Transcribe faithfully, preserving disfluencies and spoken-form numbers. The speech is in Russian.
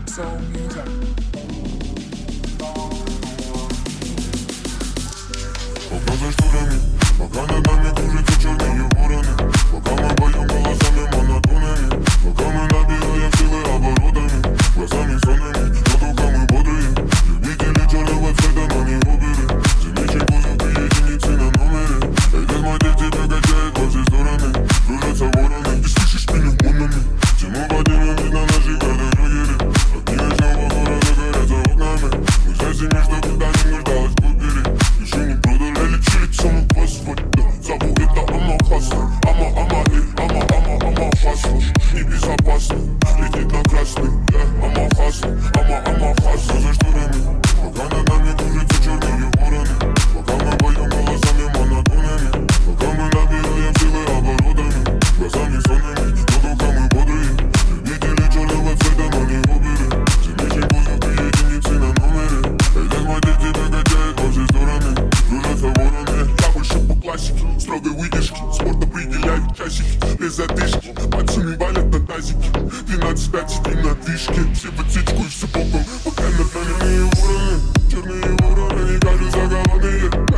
Soul music. Пока за шторами, пока над нами кружатся черные вороны, пока мы поем голосами монотонными, пока мы набираем силы оборотами, глазами сонными, но только мы бодрые. Любители черного цвета, но не оперы, замечен кузов и единицы на номере. Этот мотив тебя качает во все стороны, кружатся вороны, ты слышишь меня волнами. Тему поднимем вид на наши гардероберы, огни ночного города горят за окнами. Мы за семьи, что куда не нуждалась в купере. Еще не продали, лечили саму асфальт. Зову это Ама Хасла, Ама, Ама, э, Ама, Ама, Ама Хасла. Небезопасно, летит на красный, э, Ама Хасла, Ама, Ама Хасла. За шторами, пока над нами кружатся черные вороны, пока мы поем голосами монотонными, пока мы набираем силы оборотами, глазами сонными, но только мы бодрые. Любители черного цвета, но не оперы, замечен кузов и единицы на номере. Этот мотив тебя качает во все стороны, кружатся вороны. Я больше по классике, строгой выдержки, спорт определяет часики, без задышки, пальцами валят на тазике, двенадцать пять сидим на движке, все в отсечку и все боком, пока над нами черные вороны, черные вороны, не кажутся голодные.